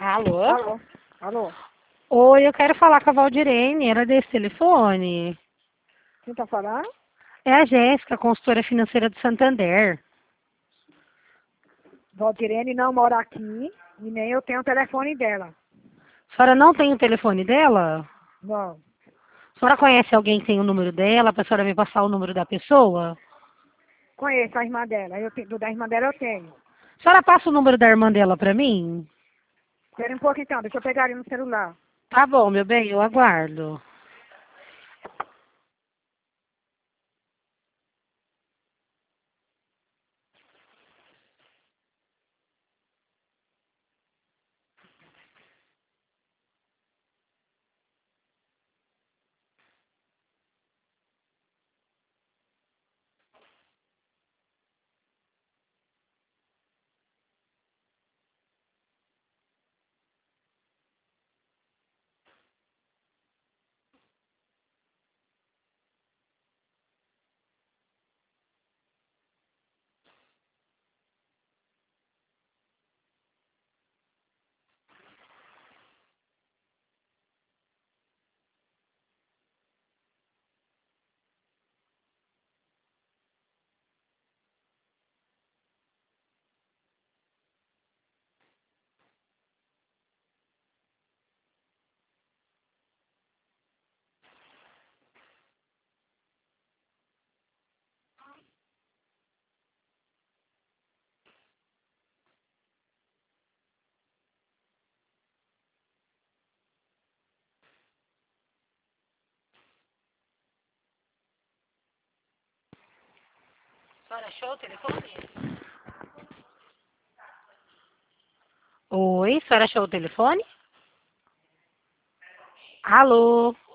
Alô? Alô? Alô? Oi, eu quero falar com a Valdirene, era desse telefone. Quem tá falando? É a Jéssica, consultora financeira do Santander. Valdirene não mora aqui e nem eu tenho o telefone dela. A senhora não tem o telefone dela? Não. A senhora conhece alguém que tem o número dela, para a senhora me passar o número da pessoa? Conheço a irmã dela. Do da irmã dela eu tenho. A senhora passa o número da irmã dela para mim? Espera um pouco então, deixa eu pegar ele no celular. Tá bom, meu bem, eu aguardo. A senhora achou o telefone? Oi, a senhora achou o telefone? Alô?